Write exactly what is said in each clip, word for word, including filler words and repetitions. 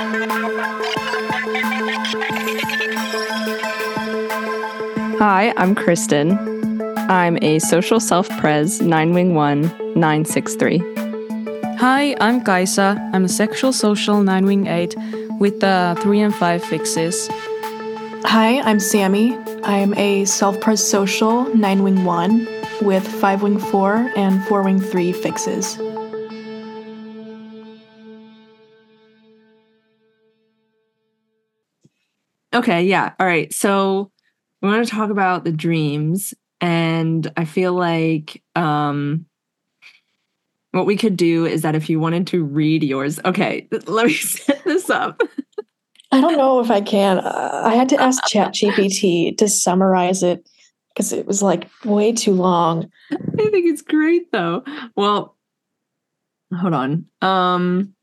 Hi, I'm Kristen. I'm a social self-pres nine wing one nine six three. Hi, I'm Kaisa. I'm a sexual social nine wing eight with the three and five fixes. Hi, I'm Sammy. I'm a self-pres social nine wing one with five wing four and four wing three fixes. Okay, yeah. All right. So we want to talk about the dreams, and I feel like um what we could do is that if you wanted to read yours, okay, let me set this up. I don't know if I can. Uh, I had to ask ChatGPT to summarize it because it was like way too long. I think it's great though. Well, hold on. Um,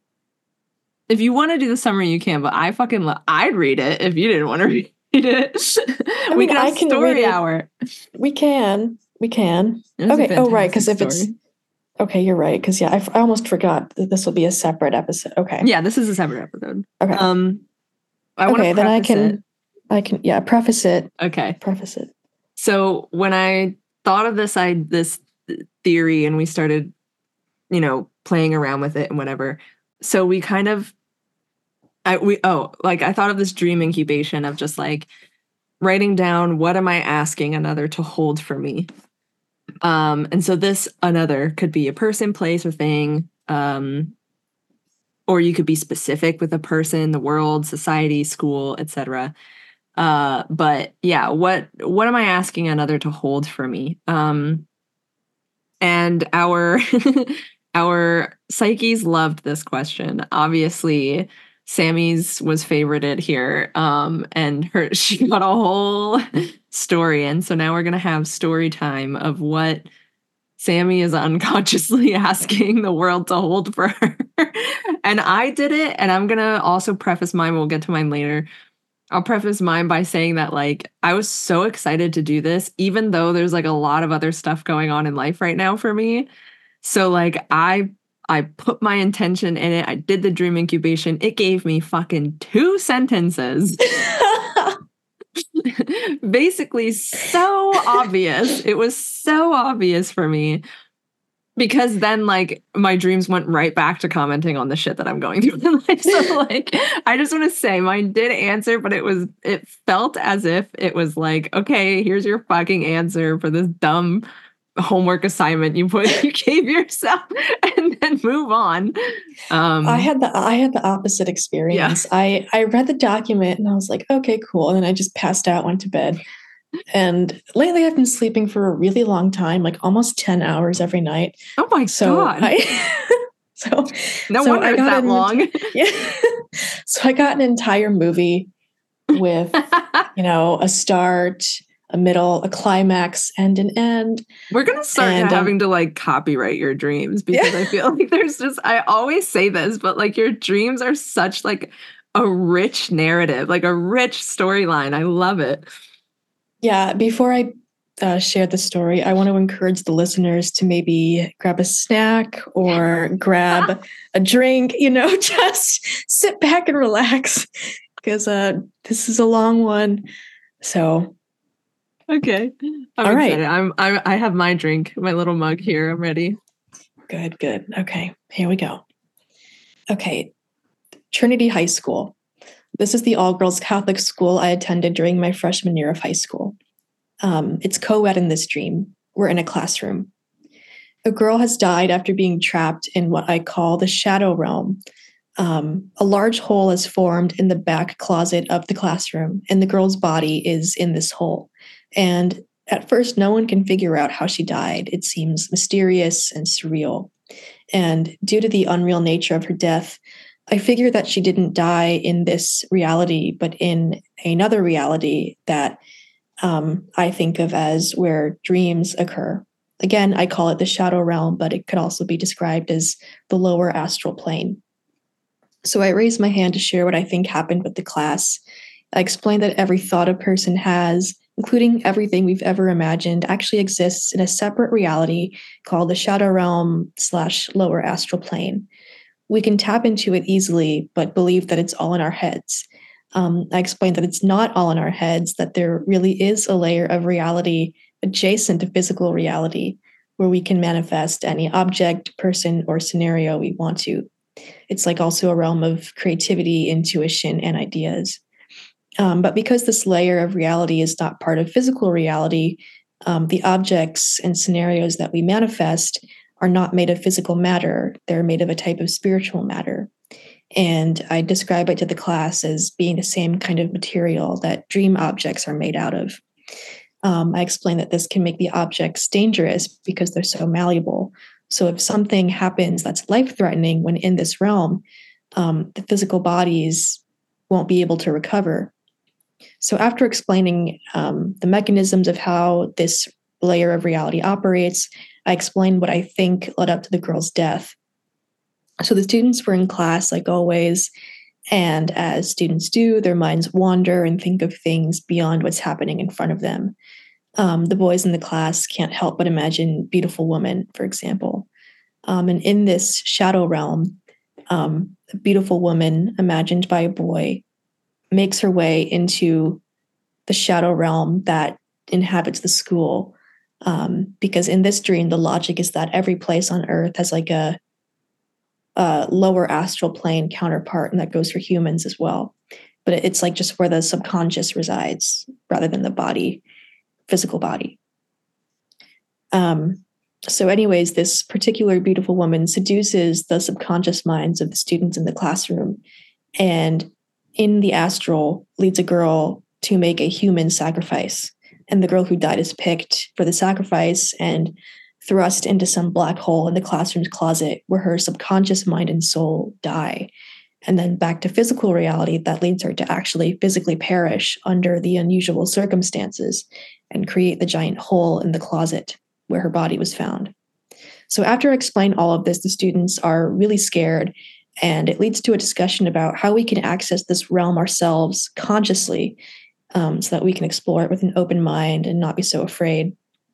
if you want to do the summary, you can, but I fucking lo- I'd read it if you didn't want to read it. I we mean, can have I can story read it. hour. We can. We can. It was a Okay. Oh, right. Because if fantastic it's story. okay, you're right. Because yeah, I, f- I almost forgot that this will be a separate episode. Okay. Yeah, this is a separate episode. Okay. Um, I want okay. to Then I preface can. it. I can. Yeah. Preface it. Okay. Preface it. So when I thought of this, I this theory, and we started, you know, playing around with it and whatever. So we kind of, I we oh, like I thought of this dream incubation of just like writing down what am I asking another to hold for me. Um, and so this another could be a person, place, or thing. Um, or you could be specific with a person, the world, society, school, et cetera. Uh, but yeah, what what am I asking another to hold for me? Um, and our our psyches loved this question. Obviously, Sammy's was favorited here, um, and her she got a whole story, and so now we're gonna have story time of what Sammy is unconsciously asking the world to hold for her. And I did it, and I'm gonna also preface mine. We'll get to mine later. I'll preface mine by saying that, like, I was so excited to do this, even though there's like a lot of other stuff going on in life right now for me. So, like, I I put my intention in it. I did the dream incubation. It gave me fucking two sentences. Basically, so obvious. It was so obvious for me. Because then, like, my dreams went right back to commenting on the shit that I'm going through in life. So, like, I just want to say mine did answer, but it was, it felt as if it was like, okay, here's your fucking answer for this dumb homework assignment you put, you gave yourself, and then move on. Um, I had the I had the opposite experience. Yeah. I I read the document and I was like, okay, cool. And then I just passed out, went to bed. And lately I've been sleeping for a really long time, like almost ten hours every night. Oh my so God. I, so no so wonder I it's got that an, long. Yeah. So I got an entire movie with, you know, a start, a middle, a climax, and an end. We're going to start And, um, having to like copyright your dreams because I feel like there's just, I always say this, but like your dreams are such like a rich narrative, like a rich storyline. I love it. Yeah, before I uh, share the story, I want to encourage the listeners to maybe grab a snack or grab a drink, you know, just sit back and relax because uh, this is a long one. So, okay. I'm all excited. right. I'm, I'm, I have my drink, my little mug here. I'm ready. Good, good. Okay, here we go. Okay, Trinity High School. This is the all-girls Catholic school I attended during my freshman year of high school. Um, it's co-ed in this dream. We're in a classroom. A girl has died after being trapped in what I call the shadow realm. Um, a large hole is formed in the back closet of the classroom, and the girl's body is in this hole. And at first, no one can figure out how she died. It seems mysterious and surreal. And due to the unreal nature of her death, I figure that she didn't die in this reality, but in another reality that um, I think of as where dreams occur. Again, I call it the shadow realm, but it could also be described as the lower astral plane. So I raised my hand to share what I think happened with the class. I explained that every thought a person has, including everything we've ever imagined, actually exists in a separate reality called the shadow realm slash lower astral plane. we can tap into it easily, but believe that it's all in our heads. Um, I explained that it's not all in our heads, that there really is a layer of reality adjacent to physical reality where we can manifest any object, person, or scenario we want to. It's like also a realm of creativity, intuition, and ideas. Um, but because this layer of reality is not part of physical reality, um, the objects and scenarios that we manifest are not made of physical matter. They're made of a type of spiritual matter. And I describe it to the class as being the same kind of material that dream objects are made out of. Um, I explain that this can make the objects dangerous because they're so malleable. So if something happens that's life-threatening when in this realm, um, the physical bodies won't be able to recover. So after explaining um, the mechanisms of how this layer of reality operates, I explained what I think led up to the girl's death. So the students were in class like always, and as students do, their minds wander and think of things beyond what's happening in front of them. Um, the boys in the class can't help but imagine beautiful women, for example. Um, and in this shadow realm, um, a beautiful woman imagined by a boy makes her way into the shadow realm that inhabits the school. Um, because in this dream, the logic is that every place on Earth has like a, a lower astral plane counterpart, and that goes for humans as well. But it's like just where the subconscious resides rather than the body, physical body. Um, so anyways, this particular beautiful woman seduces the subconscious minds of the students in the classroom, and in the astral leads a girl to make a human sacrifice. And the girl who died is picked for the sacrifice and thrust into some black hole in the classroom's closet where her subconscious mind and soul die. And then back to physical reality, that leads her to actually physically perish under the unusual circumstances and create the giant hole in the closet where her body was found. So after I explain all of this, the students are really scared, and it leads to a discussion about how we can access this realm ourselves consciously, um, so that we can explore it with an open mind and not be so afraid.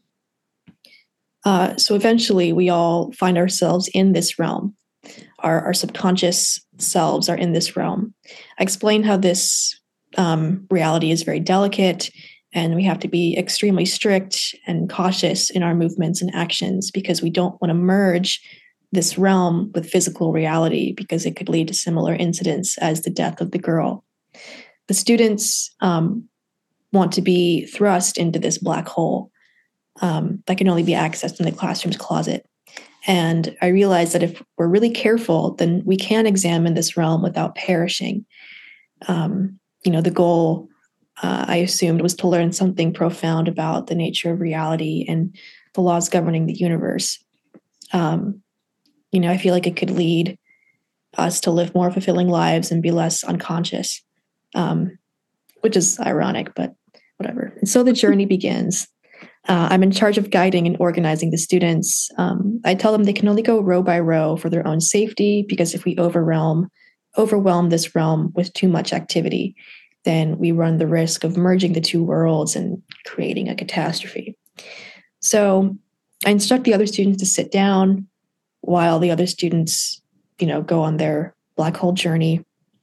Uh, so eventually we all find ourselves in this realm. Our, our subconscious selves are in this realm. I explain how this um, reality is very delicate, and we have to be extremely strict and cautious in our movements and actions because we don't want to merge this realm with physical reality because it could lead to similar incidents as the death of the girl. The students um, want to be thrust into this black hole um, that can only be accessed in the classroom's closet. And I realized that if we're really careful, then we can examine this realm without perishing. Um, you know, the goal, uh, I assumed, was to learn something profound about the nature of reality and the laws governing the universe. Um, you know, I feel like it could lead us to live more fulfilling lives and be less unconscious, um, which is ironic, but whatever. And so the journey begins. Uh, I'm in charge of guiding and organizing the students. Um, I tell them they can only go row by row for their own safety, because if we overwhelm, overwhelm this realm with too much activity, then we run the risk of merging the two worlds and creating a catastrophe. So I instruct the other students to sit down while the other students, you know, go on their black hole journey.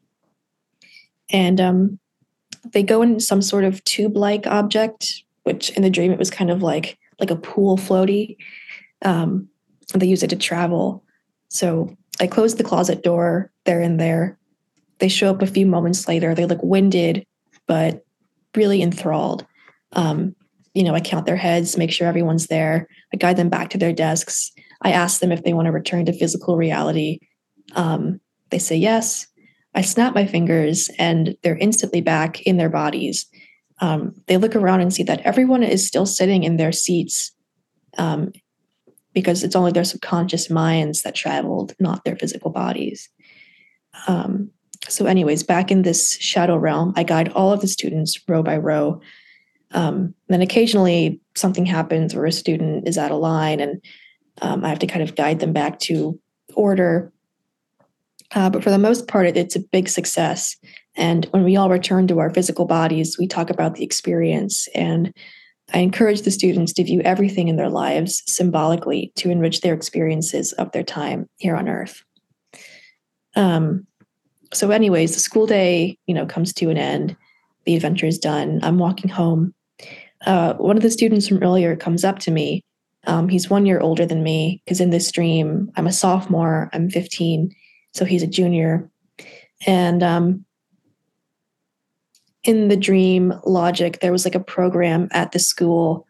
And um, they go in some sort of tube-like object, which in the dream, it was kind of like, like a pool floaty. Um, and they use it to travel. So I close the closet door, they're in there. They show up a few moments later. They look winded, but really enthralled. Um, you know, I count their heads, make sure everyone's there. I guide them back to their desks. I ask them if they want to return to physical reality. Um, they say yes. I snap my fingers and they're instantly back in their bodies. Um, they look around and see that everyone is still sitting in their seats, um, because it's only their subconscious minds that traveled, not their physical bodies. Um, so anyways, back in this shadow realm, I guide all of the students row by row. Um, then occasionally something happens where a student is out of line, and um, I have to kind of guide them back to order. Uh, but for the most part, it, it's a big success. And when we all return to our physical bodies, we talk about the experience. And I encourage the students to view everything in their lives symbolically to enrich their experiences of their time here on Earth. Um, so anyways, the school day, you know, comes to an end. The adventure is done. I'm walking home. Uh, one of the students from earlier comes up to me. Um, he's one year older than me because in this dream, I'm a sophomore, I'm fifteen, so he's a junior. And um, in the dream logic, there was like a program at the school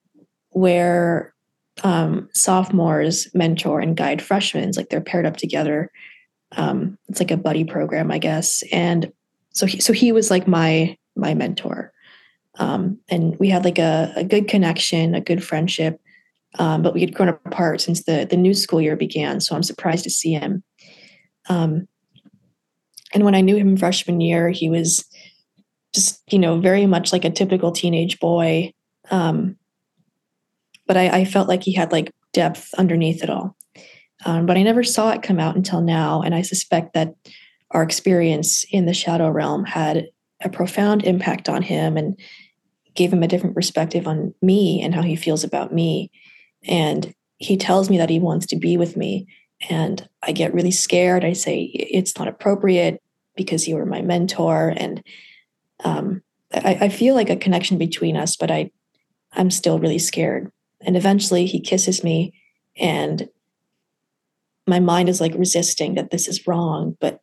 where um, sophomores mentor and guide freshmen. Like they're paired up together. Um, it's like a buddy program, I guess. And so he, so he was like my my mentor. Um, and we had like a, a good connection, a good friendship. Um, but we had grown apart since the the new school year began. So I'm surprised to see him. Um, and when I knew him freshman year, he was just, you know, very much like a typical teenage boy. Um, but I, I felt like he had like depth underneath it all. Um, but I never saw it come out until now. And I suspect that our experience in the shadow realm had a profound impact on him and gave him a different perspective on me and how he feels about me. And he tells me that he wants to be with me. And I get really scared. I say, it's not appropriate because you were my mentor. And um, I, I feel like a connection between us, but I, I'm still really scared. And eventually he kisses me and my mind is like resisting that this is wrong, but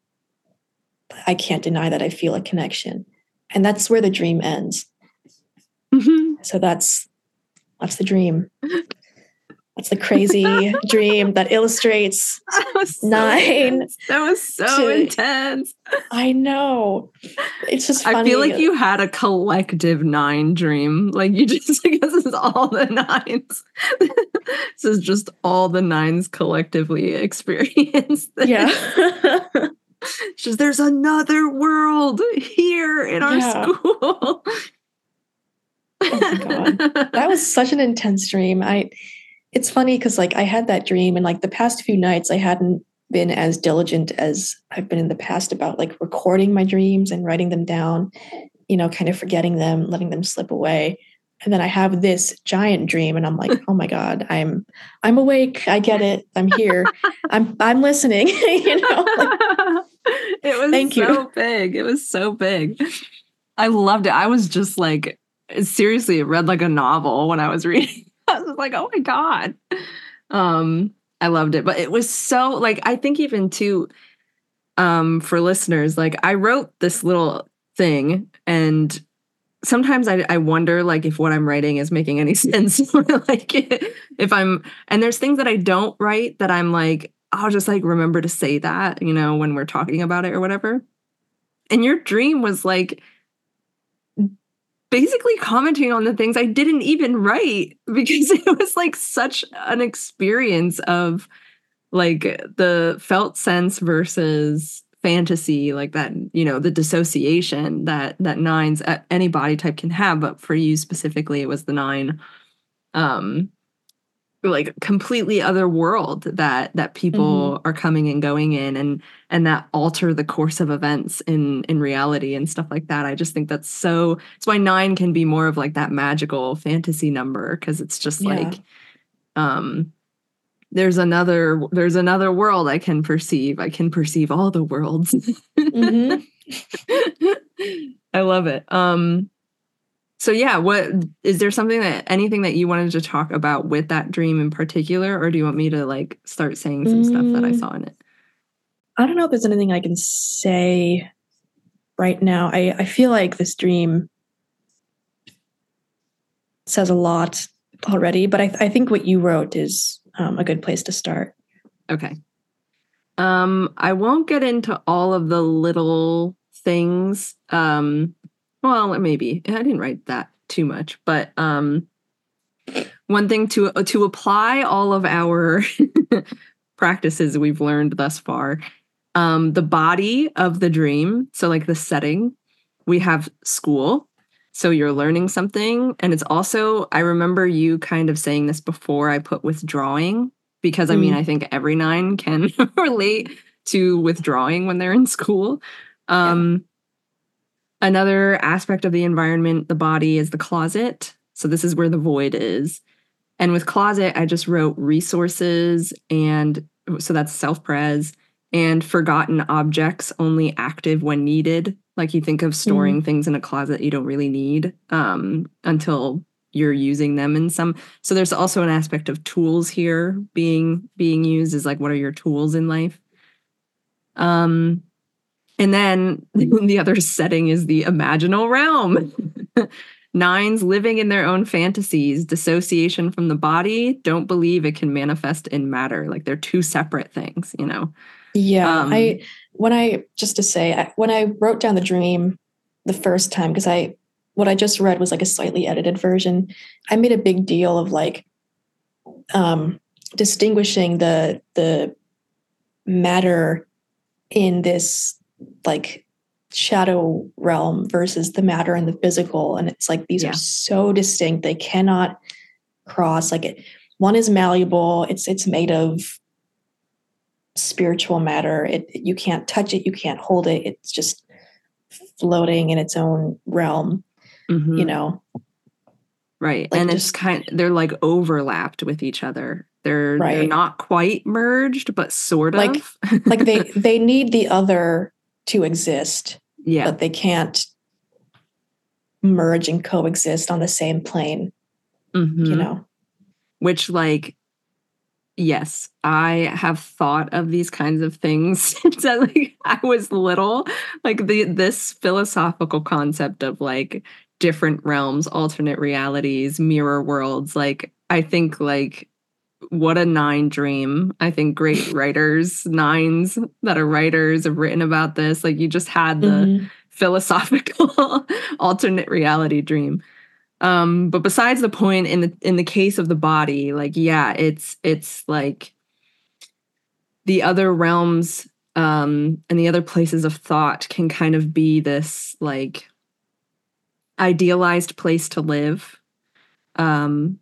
I can't deny that I feel a connection. And that's where the dream ends. Mm-hmm. So that's that's the dream. That's the crazy dream that illustrates that was so nine. Intense. That was so to, intense. I know. It's just funny. I feel like you had a collective nine dream. Like you just, like, this is all the nines. This is just all the nines collectively experienced. Yeah. It's just, there's another world here in our yeah. school. Oh my God. That was such an intense dream. I It's funny because like I had that dream and like the past few nights I hadn't been as diligent as I've been in the past about like recording my dreams and writing them down, you know, kind of forgetting them, letting them slip away. And then I have this giant dream and I'm like, oh my God, I'm I'm awake. I get it. I'm here. I'm I'm listening. You know? Like, it was thank so you. big. It was so big. I loved it. I was just like, seriously, it read like a novel when I was reading. I was like, oh my God. Um, I loved it. But it was so like, I think even too, um, for listeners, like I wrote this little thing and sometimes I, I wonder like if what I'm writing is making any sense or like if I'm, and there's things that I don't write that I'm like, I'll just like remember to say that, you know, when we're talking about it or whatever. And your dream was like, basically commenting on the things I didn't even write because it was like such an experience of like the felt sense versus fantasy, like that, you know, the dissociation that that nines at any body type can have. But for you specifically, it was the nine, um, like completely other world that that people mm-hmm. are coming and going in and and that alter the course of events in in reality and stuff like that. I just think that's so it's why nine can be more of like that magical fantasy number because it's just yeah. like um there's another there's another world I can perceive. I can perceive all the worlds. Mm-hmm. I love it. Um So yeah, what is there something that anything that you wanted to talk about with that dream in particular, or do you want me to like start saying some mm, stuff that I saw in it? I don't know if there's anything I can say right now. I, I feel like this dream says a lot already, but I, I think what you wrote is um, a good place to start. Okay. Um, I won't get into all of the little things. Um, Well, maybe I didn't write that too much, but um, one thing to to apply all of our practices we've learned thus far, um, the body of the dream. So, like the setting, we have school. So you're learning something, and it's also I remember you kind of saying this before. I put withdrawing because I mean mm. I think every nine can relate to withdrawing when they're in school. Um, yeah. Another aspect of the environment, the body, is the closet. So this is where the void is. And with closet, I just wrote resources. And so that's self-pres and forgotten objects only active when needed. Like you think of storing mm. things in a closet you don't really need um, until you're using them in some. So there's also an aspect of tools here being being used, is like, what are your tools in life? Um, and then the other setting is the imaginal realm. Nines living in their own fantasies, dissociation from the body, don't believe it can manifest in matter. Like they're two separate things, you know? Yeah. Um, I, when I, just to say, I, when I wrote down the dream the first time, because I, what I just read was like a slightly edited version, I made a big deal of like um, distinguishing the, the matter in this like shadow realm versus the matter in the physical. And it's like, these yeah. are so distinct. They cannot cross. Like it, one is malleable. It's, it's made of spiritual matter. It, you can't touch it. You can't hold it. It's just floating in its own realm, mm-hmm. you know? Right. Like and just, it's kind they're like overlapped with each other. They're, right. they're not quite merged, but sort of like, like they, they need the other to exist. Yeah. But they can't merge and coexist on the same plane, mm-hmm. you know? Which, like, yes, I have thought of these kinds of things since I, like, I was little. Like, the this philosophical concept of, like, different realms, alternate realities, mirror worlds. Like, I think, like, what a nine dream. I think great writers, nines that are writers have written about this. Like, you just had the mm-hmm. philosophical alternate reality dream. Um, but besides the point, in the in the case of the body, like, yeah, it's it's like the other realms um, and the other places of thought can kind of be this like idealized place to live. Um,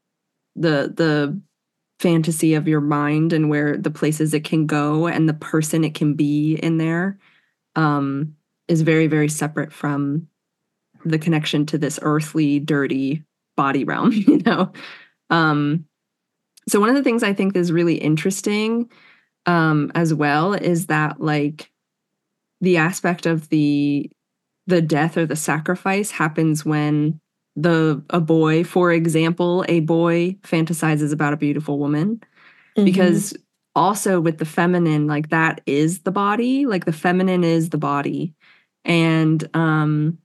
the the fantasy of your mind and where the places it can go and the person it can be in there um, is very, very separate from the connection to this earthly, dirty body realm, you know? Um, so one of the things I think is really interesting um, as well is that, like, the aspect of the the death or the sacrifice happens when the a boy, for example, a boy fantasizes about a beautiful woman. Mm-hmm. Because also with the feminine, like, that is the body. Like, the feminine is the body. And um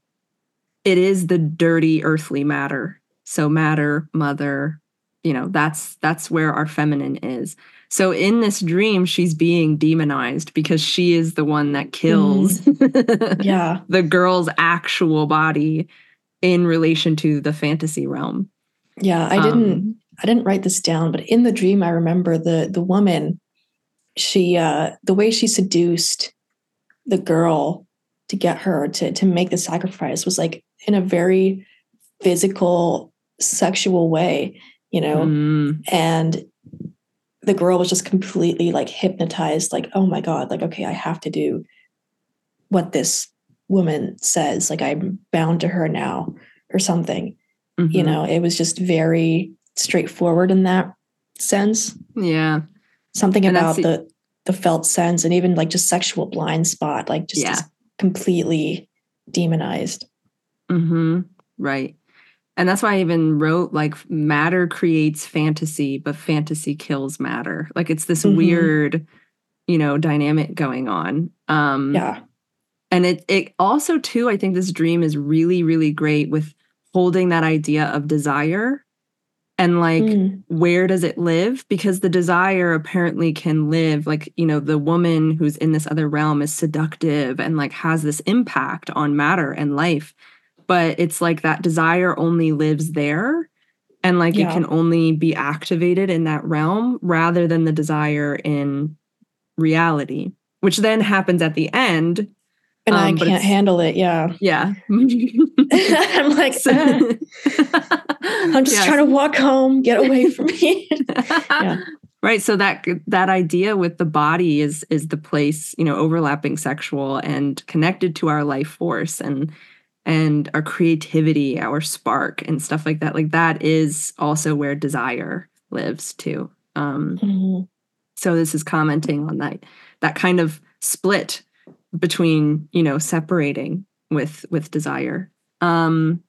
it is the dirty earthly matter. So matter, mother, you know, that's that's where our feminine is. So in this dream, she's being demonized because she is the one that kills mm. yeah. the girl's actual body in relation to the fantasy realm. Yeah, I didn't um, I didn't write this down, but in the dream I remember the the woman, she uh the way she seduced the girl to get her to to make the sacrifice was like in a very physical, sexual way, you know? Mm. And the girl was just completely like hypnotized, like, oh my God, like, okay, I have to do what this woman says. Like, I'm bound to her now or something. Mm-hmm. You know, it was just very straightforward in that sense. Yeah. Something and about the, the felt sense and even like just sexual blind spot, like just, yeah. just completely demonized. Mm-hmm. Right. And that's why I even wrote, like, matter creates fantasy, but fantasy kills matter. Like, it's this mm-hmm. weird, you know, dynamic going on. Um, yeah. And it it also, too, I think this dream is really, really great with holding that idea of desire and, like, mm. where does it live? Because the desire apparently can live, like, you know, the woman who's in this other realm is seductive and, like, has this impact on matter and life. But it's like that desire only lives there and, like, yeah. it can only be activated in that realm rather than the desire in reality, which then happens at the end. And um, I can't handle it. Yeah. Yeah. I'm like, so, uh, I'm just yes. trying to walk home, get away from me. yeah. Right. So that that idea with the body is is the place, you know, overlapping sexual and connected to our life force and and our creativity, our spark and stuff like that. Like, that is also where desire lives too. Um, mm-hmm. So this is commenting on that that kind of split between, you know, separating with with desire. Um,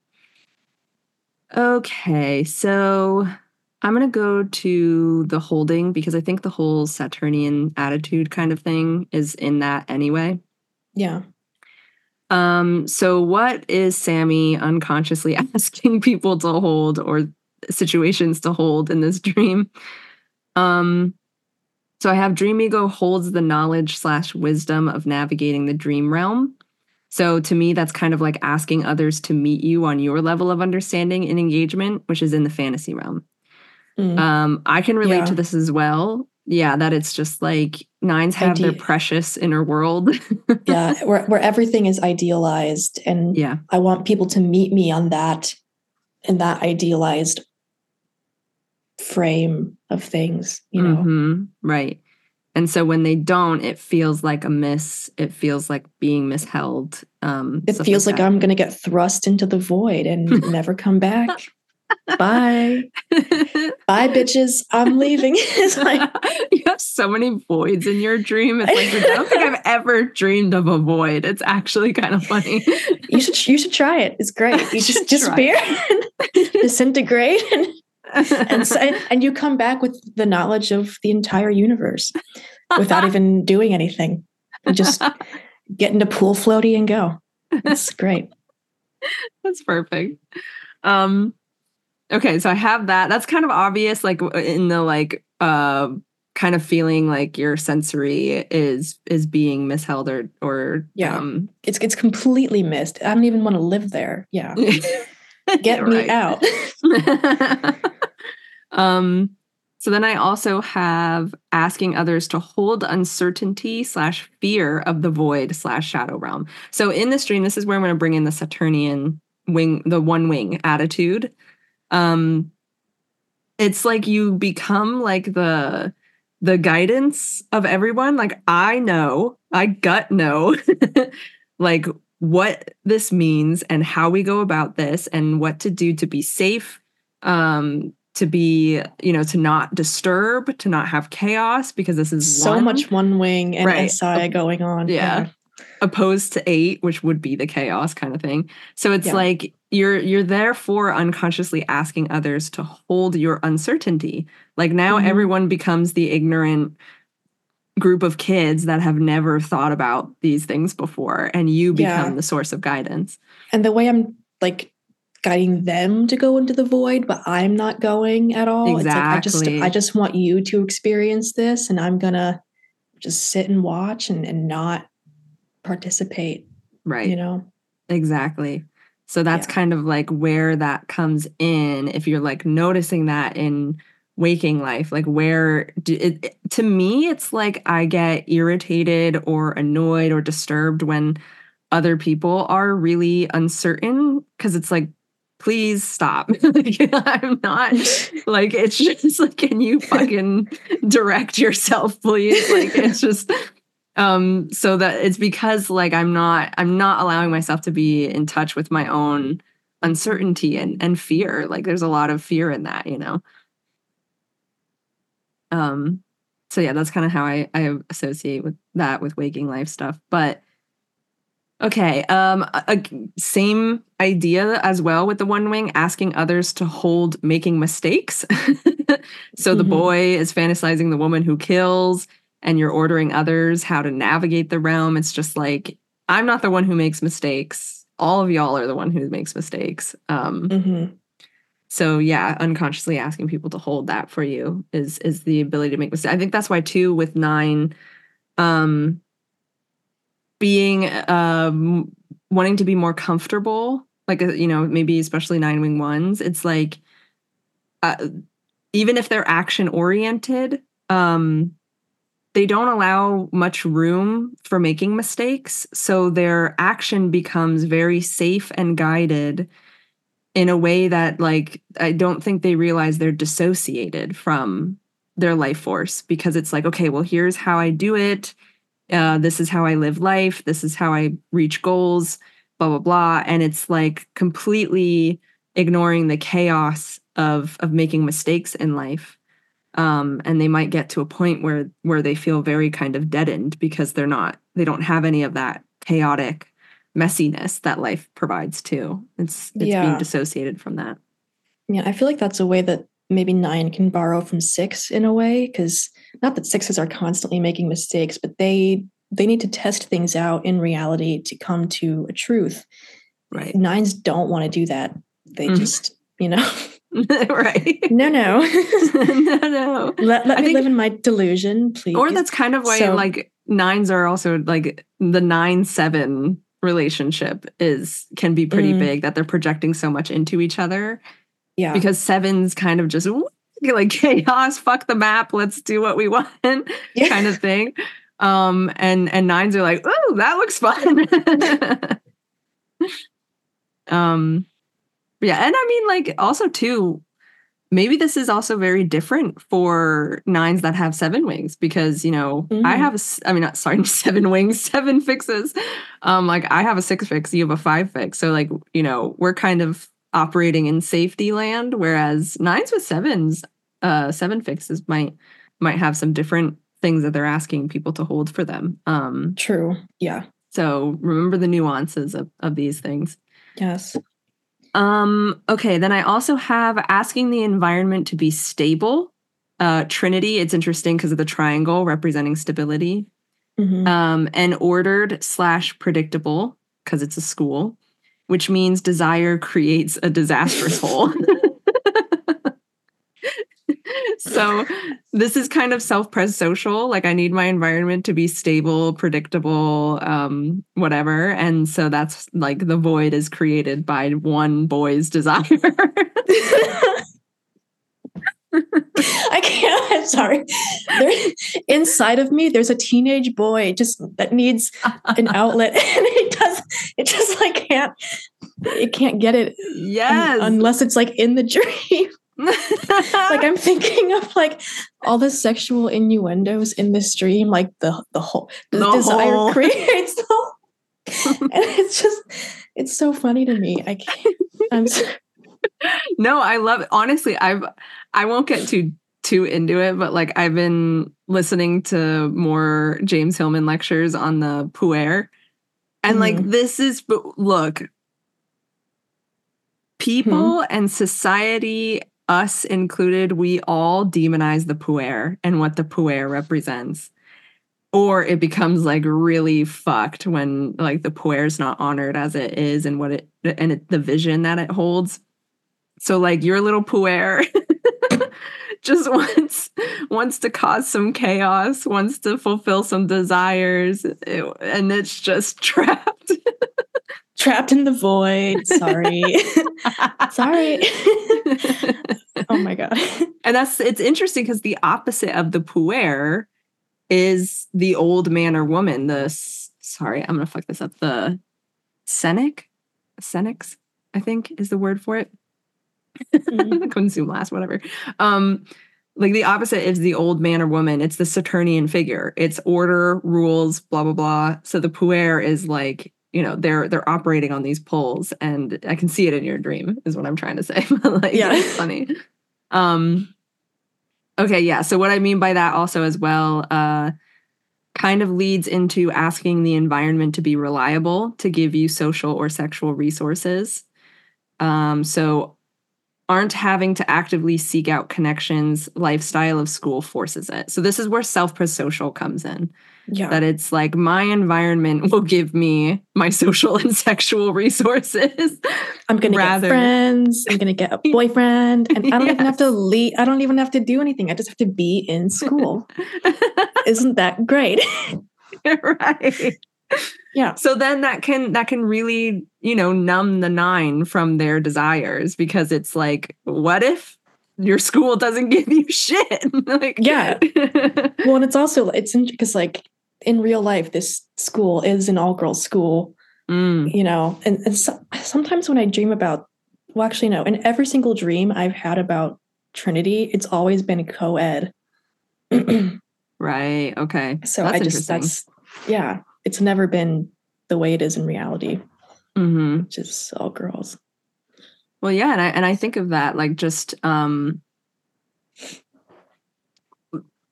okay, so I'm gonna go to the holding because I think the whole Saturnian attitude kind of thing is in that anyway. Yeah. Um, so what is Sammy unconsciously asking people to hold or situations to hold in this dream? Um, so I have Dream Ego holds the knowledge slash wisdom of navigating the dream realm. So to me, that's kind of like asking others to meet you on your level of understanding and engagement, which is in the fantasy realm. Mm. Um, I can relate Yeah. to this as well. Yeah, that it's just like nines have Ide- their precious inner world. Yeah, where where everything is idealized, and Yeah. I want people to meet me on that, in that idealized frame of things, you know. Mhm, right. And so when they don't, it feels like a miss. It feels like being misheld. Um, It stuff feels like, that. I'm going to get thrust into the void and never come back. Bye. Bye, bitches. I'm leaving. It's like, You have so many voids in your dream. It's like, I don't think I've ever dreamed of a void. It's actually kind of funny. you should you should try it. It's great. You just should disappear, disintegrate, and and, so, and you come back with the knowledge of the entire universe without even doing anything. You just get into pool floaty and go. It's great. That's perfect. Um, okay, so I have that. That's kind of obvious, like in the like uh kind of feeling like your sensory is is being misheld or or Yeah. um It's it's completely missed. I don't even want to live there. Yeah. Get me Right. out. um so then I also have asking others to hold uncertainty slash fear of the void slash shadow realm. So in this dream, this is where I'm going to bring in the Saturnian wing, the one wing attitude. Um, it's like you become like the the guidance of everyone. Like I know, I gut know, like what this means and how we go about this and what to do to be safe, um, to be, you know, to not disturb, to not have chaos, because this is So one. much one wing and Right. S I going on. Yeah. Yeah. Opposed to eight, which would be the chaos kind of thing. So it's Yeah. like you're you're therefore unconsciously asking others to hold your uncertainty. Like now Mhm. everyone becomes the ignorant group of kids that have never thought about these things before, and you become Yeah. the source of guidance. And the way I'm like guiding them to go into the void, but I'm not going at all. It's like I just Exactly. I just want you to experience this, and I'm gonna just sit and watch and, and not participate. Right. You know? Exactly. So that's Yeah. kind of like where that comes in. If you're like noticing that in waking life, like where do, it, it- to me, it's like I get irritated or annoyed or disturbed when other people are really uncertain because it's like, please stop. Like, I'm not like, it's just like, can you fucking direct yourself, please? Like, it's just. Um, so that it's because like I'm not I'm not allowing myself to be in touch with my own uncertainty and, and fear. Like there's a lot of fear in that, you know. Um, so yeah, that's kind of how I, I associate with that with waking life stuff. But okay, um, a, a same idea as well with the one wing, asking others to hold making mistakes. So the Mhm. boy is fantasizing the woman who kills, and you're ordering others how to navigate the realm. It's just like, I'm not the one who makes mistakes. All of y'all are the one who makes mistakes. Um, Mhm. so yeah, unconsciously asking people to hold that for you is is the ability to make mistakes. I think that's why too with nine, um, being um wanting to be more comfortable, like uh, you know, maybe especially nine wing ones. It's like uh, even if they're action oriented, um, they don't allow much room for making mistakes. So their action becomes very safe and guided in a way that, like, I don't think they realize they're dissociated from their life force because it's like, okay, well, here's how I do it. Uh, this is how I live life. This is how I reach goals, blah, blah, blah. And it's like completely ignoring the chaos of of making mistakes in life. Um, and they might get to a point where where they feel very kind of deadened because they're not, they don't have any of that chaotic messiness that life provides too. It's it's Yeah. being dissociated from that. Yeah, I feel like that's a way that maybe nine can borrow from six in a way, because not that sixes are constantly making mistakes, but they they need to test things out in reality to come to a truth. Right. Nines don't want to do that. They Mhm. just, you know, right. no, no. no, no. Let, let I me think- live in my delusion, please. Or that's kind of why So- like nines are also like the nine seven relationship is can be pretty Mm. big, that they're projecting so much into each other, Yeah. because sevens kind of just "Ooh," like chaos, fuck the map, let's do what we want Yeah. kind of thing. Um and and nines are like, oh, that looks fun. um yeah, and I mean like also too, maybe this is also very different for nines that have seven wings, because you know Mm. I have a s- I mean not sorry seven wings, seven fixes. Um like I have a six fix, you have a five fix, so like you know we're kind of operating in safety land, whereas nines with sevens, uh seven fixes might might have some different things that they're asking people to hold for them. Um True. Yeah. so remember the nuances of, of these things. Yes. Um, okay, then I also have asking the environment to be stable. Uh, Trinity, it's interesting because of the triangle representing stability. Mhm. Um, and ordered slash predictable, because it's a school, which means desire creates a disastrous hole. So this is kind of self-pres social. Like I need my environment to be stable, predictable, um, whatever. And so that's like the void is created by one boy's desire. I can't. I'm sorry. There, inside of me, there's a teenage boy just that needs an outlet, and it does. It just like can't. It can't get it un- Yes. unless it's like in the dream. Like I'm thinking of like all the sexual innuendos in this dream, like the the whole the, The desire whole. creates the whole. And it's just it's so funny to me. I can't. I'm so, No, I love it. Honestly, I've I won't get too too into it, but like I've been listening to more James Hillman lectures on the puer. And like Mhm. this is but look, people and society, us included, we all demonize the puer and what the puer represents. Or it becomes like really fucked when like the puer is not honored as it is and what it and it, the vision that it holds. So like your little puer just wants wants to cause some chaos, wants to fulfill some desires, it- and it's just trapped. trapped in the void. Sorry. Sorry. Oh my god. And that's it's interesting because the opposite of the puer is the old man or woman. The s- sorry, I'm gonna fuck this up. The Senex, Senex, I think is the word for it. Mm. Couldn't zoom last, whatever. Um, like the opposite is the old man or woman. It's the Saturnian figure. It's order, rules, blah blah blah. So the puer is like, you know, they're they're operating on these poles, and I can see it in your dream. Is what I'm trying to say. Like, Yeah. it's funny. Um, okay, yeah. So what I mean by that also as well, uh, kind of leads into asking the environment to be reliable to give you social or sexual resources. Um, so aren't having to actively seek out connections, lifestyle of school forces it. So this is where self-prosocial comes in. Yeah. That it's like my environment will give me my social and sexual resources. I'm gonna rather- get friends. I'm gonna get a boyfriend, and I don't even have to Yes. leave. I don't even have to do anything. I just have to be in school. Isn't that great? Right. Yeah. So then that can that can really, you know, numb the nine from their desires, because it's like, what if your school doesn't give you shit? Like, Yeah. Well, and it's also it's because like in real life, this school is an all girls school. Mm, You know, and, and so, sometimes when I dream about, well, actually, no, in every single dream I've had about Trinity, it's always been co-ed. right. Okay. So That's I just interesting. that's yeah, it's never been the way it is in reality, hmm which is all girls. Well, yeah, and I and I think of that like just um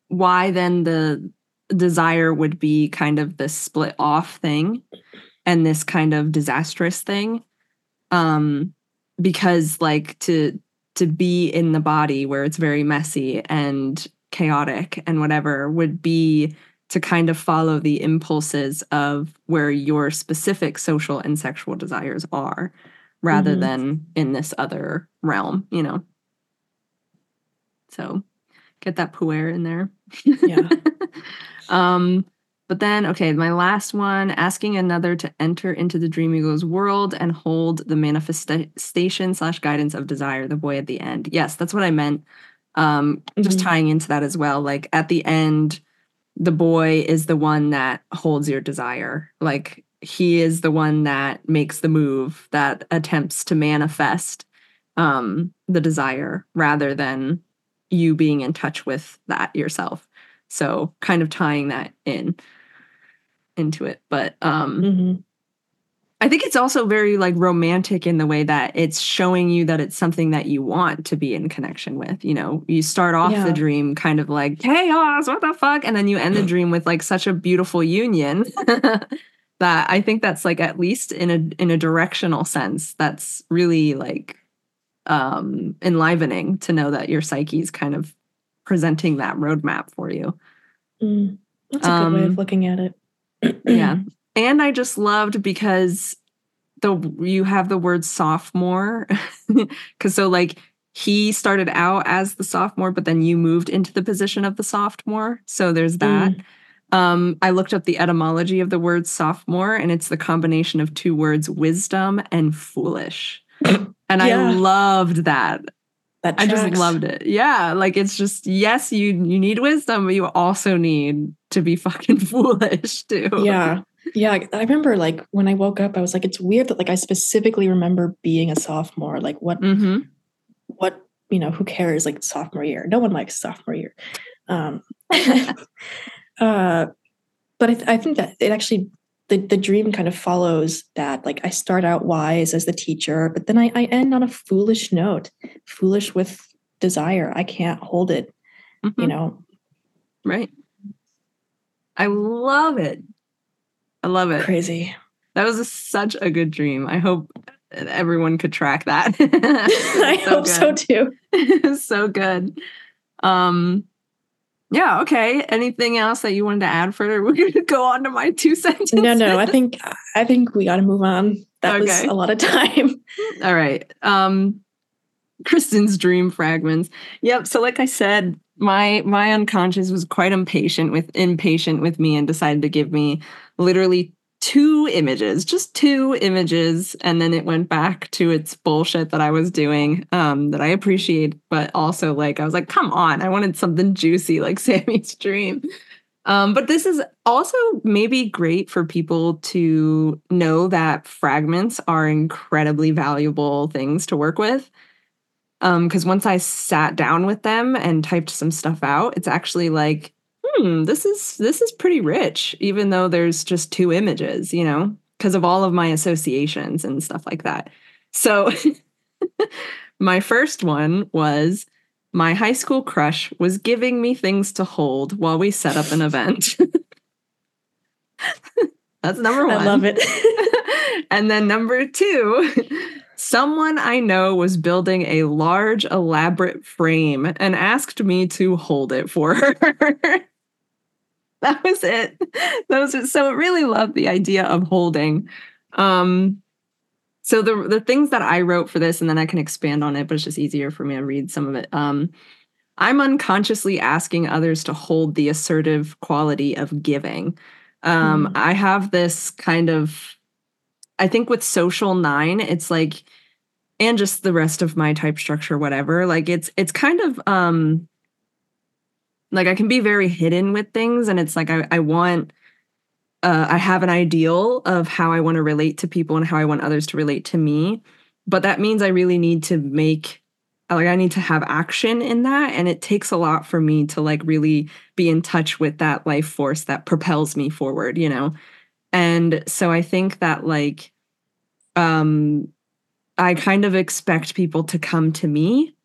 why then the desire would be kind of this split off thing and this kind of disastrous thing. Um, because like to to be in the body where it's very messy and chaotic and whatever would be to kind of follow the impulses of where your specific social and sexual desires are, rather Mm-hmm. than in this other realm, you know. So get that puer in there. Yeah. um, but then, okay, my last one, asking another to enter into the dream ego's world and hold the manifestation slash guidance of desire, the boy at the end. Yes, that's what I meant. Um, just Mhm. tying into that as well. Like at the end, the boy is the one that holds your desire. Like he is the one that makes the move, that attempts to manifest um, the desire rather than you being in touch with that yourself. So kind of tying that in into it. But um, Mhm. I think it's also very like romantic in the way that it's showing you that it's something that you want to be in connection with. You know, you start off Yeah. the dream kind of like chaos, what the fuck? And then you end the dream with like such a beautiful union that I think that's like, at least in a in a directional sense, that's really like um enlivening to know that your psyche's kind of presenting that roadmap for you. Mm. That's a good way of Um, looking at it. yeah. And I just loved because the you have the word sophomore, because so like he started out as the sophomore, but then you moved into the position of the sophomore. So there's that. Mm. Um, I looked up the etymology of the word sophomore, and it's the combination of two words, wisdom and foolish. And I Yeah. loved that. That I just tracks. loved it. Yeah, like it's just, yes, you you need wisdom, but you also need to be fucking foolish too. Yeah. Yeah. I remember like when I woke up, I was like, it's weird that like I specifically remember being a sophomore. Like what Mm-hmm. what, you know, who cares? Like sophomore year. No one likes sophomore year. Um uh but I, th- I think that it actually the, the dream kind of follows that. Like I start out wise as the teacher, but then I, I end on a foolish note, foolish with desire. I can't hold it, Mm-hmm. you know. Right. I love it. I love it. Crazy. That was a, such a good dream. I hope everyone could track that. I So hope so good. too. So good. Um, yeah, okay. Anything else that you wanted to add further? We're going to go on to my two sentences. No, no. I think I think we got to move on. That was Okay. a lot of time. All right. Um, Kristen's dream fragments. Yep. So, like I said, my my unconscious was quite impatient with impatient with me and decided to give me literally two images, just two images, and then it went back to its bullshit that I was doing, um, that I appreciate, but also like I was like, come on, I wanted something juicy like Sammy's dream. Um, but this is also maybe great for people to know that fragments are incredibly valuable things to work with. Um, because once I sat down with them and typed some stuff out, it's actually like, hmm, this is this is pretty rich, even though there's just two images, you know, because of all of my associations and stuff like that. So my first one was my high school crush was giving me things to hold while we set up an event. That's number one. I love it. And then number two, someone I know was building a large, elaborate frame and asked me to hold it for her. That was it. That was it. So I really loved the idea of holding. Um, so the the things that I wrote for this, and then I can expand on it, but it's just easier for me to read some of it. Um, I'm unconsciously asking others to hold the assertive quality of giving. Um, Hmm. I have this kind of, I think with social nine, it's like, and just the rest of my type structure, whatever, like it's, it's kind of, um, like I can be very hidden with things. And it's like, I, I want, uh, I have an ideal of how I want to relate to people and how I want others to relate to me. But that means I really need to make, like, I need to have action in that. And it takes a lot for me to like really be in touch with that life force that propels me forward, you know? And so I think that like, um, I kind of expect people to come to me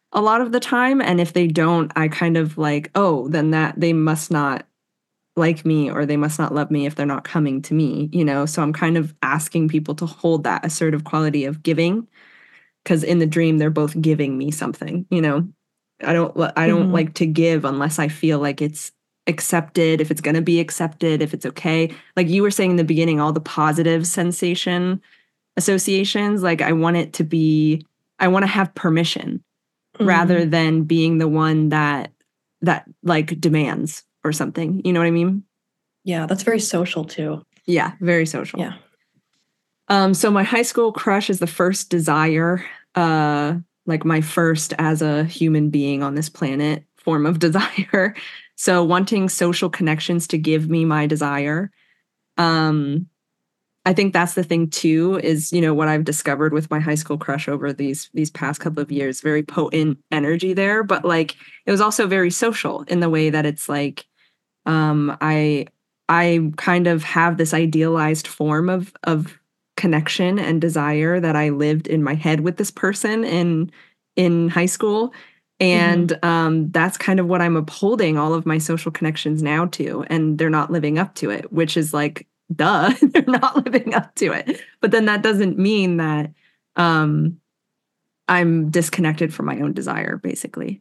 a lot of the time. And if they don't, I kind of like, oh, then that they must not like me or they must not love me if they're not coming to me, you know? So I'm kind of asking people to hold that assertive quality of giving, because in the dream, they're both giving me something, you know? I don't, I don't Mhm. like to give unless I feel like it's accepted, if it's going to be accepted, if it's okay. Like you were saying in the beginning, all the positive sensation associations, like I want it to be, I want to have permission rather Mhm. than being the one that, that like demands or something. You know what I mean? Yeah, that's very social too. Yeah, very social. Yeah. Um, so my high school crush is the first desire, uh, like my first as a human being on this planet form of desire. So wanting social connections to give me my desire. Um, I think that's the thing too, is, you know, what I've discovered with my high school crush over these these past couple of years, very potent energy there, but like it was also very social in the way that it's like um I I kind of have this idealized form of of connection and desire that I lived in my head with this person in in high school. And Mhm. um, that's kind of what I'm upholding all of my social connections now to. And they're not living up to it, which is like, duh, they're not living up to it. But then that doesn't mean that um, I'm disconnected from my own desire, basically.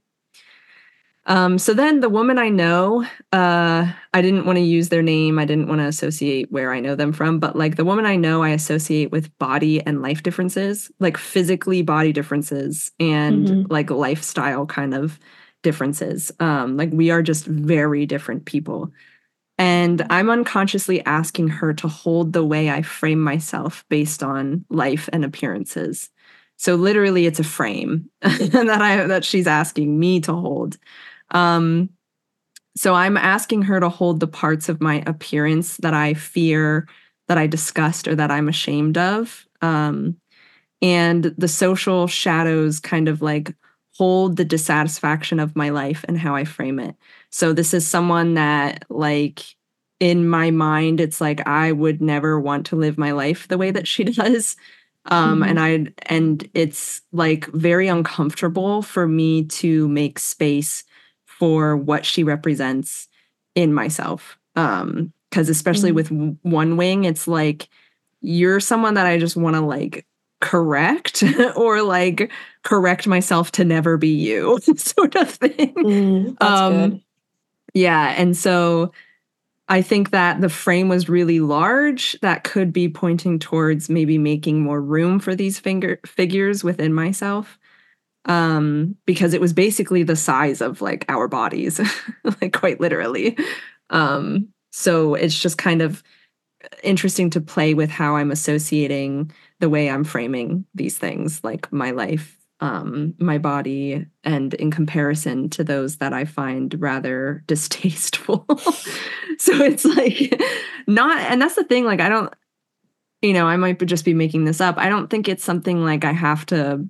Um, so then the woman I know, uh, I didn't want to use their name. I didn't want to associate where I know them from, but like the woman I know, I associate with body and life differences, like physically body differences and Mhm. like lifestyle kind of differences. Um, like we are just very different people. And I'm unconsciously asking her to hold the way I frame myself based on life and appearances. So literally it's a frame that I that she's asking me to hold. Um, so I'm asking her to hold the parts of my appearance that I fear, that I disgust, or that I'm ashamed of. Um, and the social shadows kind of like hold the dissatisfaction of my life and how I frame it. So this is someone that like in my mind, it's like I would never want to live my life the way that she does. Um, and Mhm. I and it's like very uncomfortable for me to make space for what she represents in myself. Um, because especially Mhm. with w- one wing, it's like you're someone that I just want to like correct or like correct myself to never be you sort of thing. Mm, that's Um, good. yeah, and so I think that the frame was really large. That could be pointing towards maybe making more room for these finger figures within myself. Um, because it was basically the size of like our bodies, like quite literally. Um, so it's just kind of interesting to play with how I'm associating the way I'm framing these things, like my life, um, my body, and in comparison to those that I find rather distasteful. So it's like not, and that's the thing, like, I don't, you know, I might just be making this up. I don't think it's something like I have to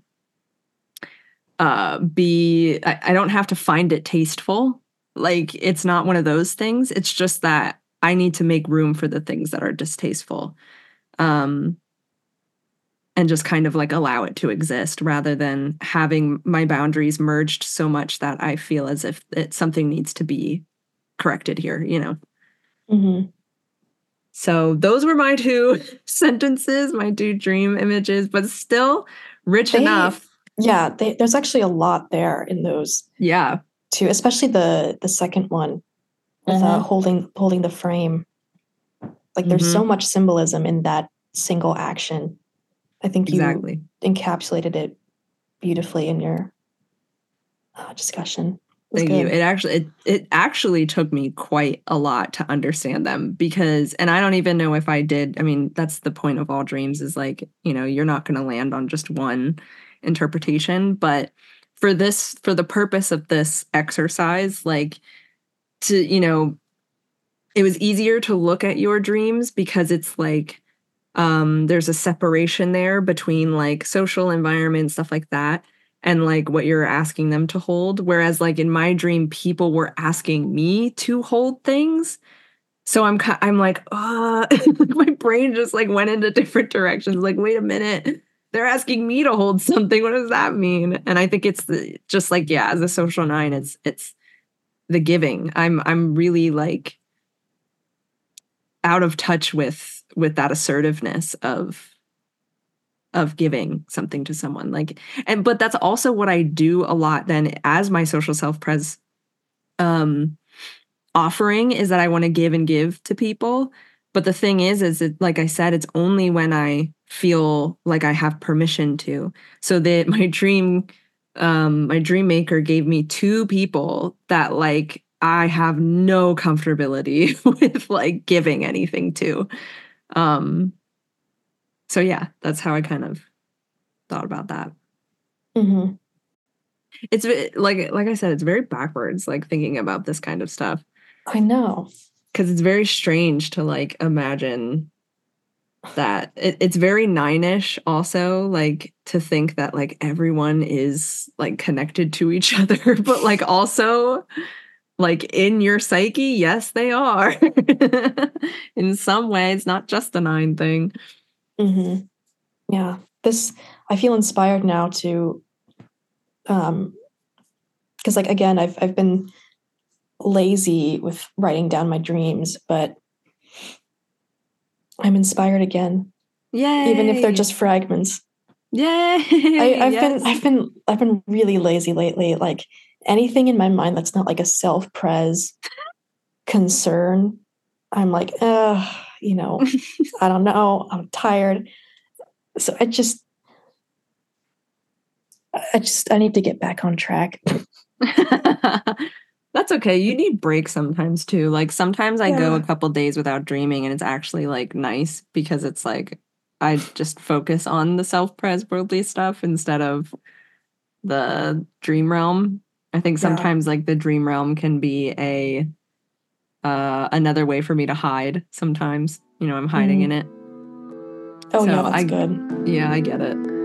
uh be, I, I don't have to find it tasteful. Like, it's not one of those things. It's just that I need to make room for the things that are distasteful. Um, and just kind of like allow it to exist rather than having my boundaries merged so much that I feel as if it, something needs to be corrected here, you know? Mhm. So those were my two sentences, my two dream images, but still rich They, enough. yeah, they, there's actually a lot there in those Yeah. too, especially the the second one with uh, Mm-hmm. holding holding the frame. Like there's Mm-hmm. so much symbolism in that single action. I think you Exactly. encapsulated it beautifully in your uh, discussion. It was Thank you. good. It actually it, it actually took me quite a lot to understand them because and I don't even know if I did. I mean, that's the point of all dreams is like, you know, you're not going to land on just one interpretation, but for this for the purpose of this exercise, like to, you know, it was easier to look at your dreams because it's like um there's a separation there between like social environment stuff like that and like what you're asking them to hold, whereas like in my dream people were asking me to hold things, so i'm i'm like uh my brain just like went into different directions, like wait a minute, they're asking me to hold something. What does that mean? And I think it's the, just like, yeah, as a social nine, it's it's the giving. I'm I'm really like out of touch with with that assertiveness of of giving something to someone. Like, and but that's also what I do a lot then as my social self-pres um offering, is that I want to give and give to people. But the thing is, is it, like I said, it's only when I feel like I have permission to. So that my dream, um, my dream maker gave me two people that like I have no comfortability with like giving anything to. Um, so yeah, that's how I kind of thought about that. Mm-hmm. It's like like I said, it's very backwards, like thinking about this kind of stuff. I know. Because it's very strange to like imagine that it, it's very nine-ish also, like to think that like everyone is like connected to each other, but like also like in your psyche, yes, they are. In some ways, not just a nine thing. Mm-hmm. Yeah. This, I feel inspired now to, um, because like, again, I've, I've been lazy with writing down my dreams, but I'm inspired again. Yay. Even if they're just fragments. Yay. I, I've yes. been I've been I've been really lazy lately. Like anything in my mind that's not like a self-pres concern, I'm like, uh, you know, I don't know. I'm tired. So I just I just I need to get back on track. That's okay. You need breaks sometimes too. Like sometimes I Yeah. go a couple days without dreaming and it's actually like nice because it's like I just focus on the self-pres worldly stuff instead of the dream realm. I think sometimes yeah. like the dream realm can be a uh another way for me to hide sometimes. You know, I'm hiding mm. in it. Oh so yeah, that's I, good. Yeah, I get it.